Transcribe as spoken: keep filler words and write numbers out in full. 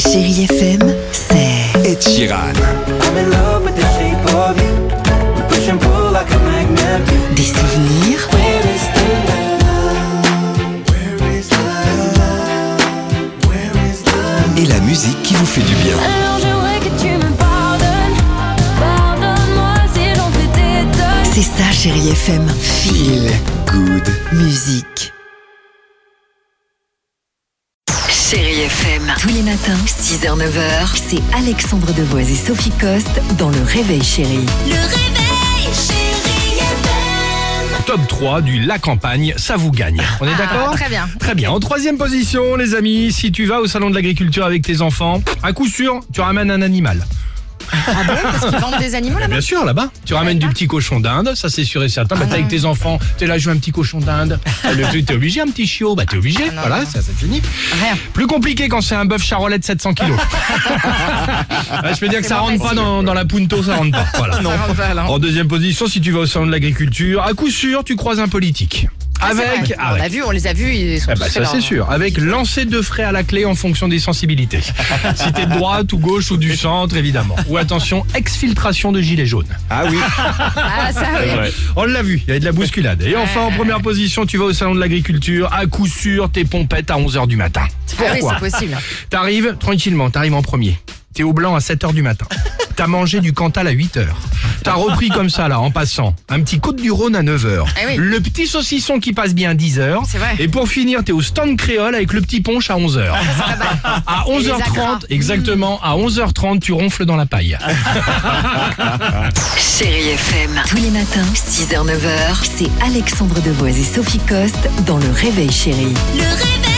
Chérie F M, c'est Ed Sheeran. des souvenirs, Et la musique qui vous fait du bien. Alors j'aimerais que tu me pardonnes. Pardonne-moi si j'en fais des tonnes. c'est ça Chérie F M. Feel good. Musique. Chérie F M, tous les matins, six heures neuf heures, c'est Alexandre Devoise et Sophie Coste dans Le Réveil Chérie. Le réveil, chérie F M. Top trois du La Campagne, ça vous gagne. On est d'accord ? très bien. Très bien. En troisième position, les amis, si tu vas au salon de l'agriculture avec tes enfants, à coup sûr, tu ramènes un animal. Ah bon? Parce qu'ils vendent des animaux Mais là-bas? bien sûr, là-bas. Tu ramènes du petit cochon d'Inde, ça c'est sûr et certain. Bah, t'es avec tes enfants, t'es là, je veux un petit cochon d'Inde. Le- T'es obligé, un petit chiot, bah t'es obligé. non, voilà, non. ça c'est fini. Rien. Plus compliqué quand c'est un bœuf charolais de sept cents kilos. Ouais, je peux dire que C'est ça moins rentre pas facile. dans, dans la punto, ça rentre pas. Voilà. Ça rentre pas, là. En deuxième position, si tu vas au salon de l'agriculture, à coup sûr, tu croises un politique. Ah, c'est Avec, vrai. On l'a avec. vu, on les a vus, ils sont Ah bah tous ça faits c'est leur- sûr, avec lancer de frais à la clé en fonction des sensibilités. Si t'es de droite ou gauche ou du centre évidemment. Ou attention, exfiltration de gilets jaunes. Ah oui. Ah ça oui. On l'a vu, il y a de la bousculade. Et enfin en première position, tu vas au salon de l'agriculture, à coup sûr t'es pompette à onze heures du matin. Ah oui, Pourquoi c'est possible. T'arrives tranquillement, t'arrives en premier. T'es au blanc à sept heures du matin. T'as mangé du Cantal à huit heures. T'as repris comme ça là, en passant, un petit Côte-du-Rhône à neuf heures. Eh oui. Le petit saucisson qui passe bien à dix heures. C'est vrai. Et pour finir, t'es au stand créole avec le petit punch à onze heures. À onze heures trente, acras. exactement, à onze heures trente, tu ronfles dans la paille. Chérie F M, tous les matins, six heures neuf heures, c'est Alexandre Devoise et Sophie Coste dans Le Réveil Chérie. Le réveil.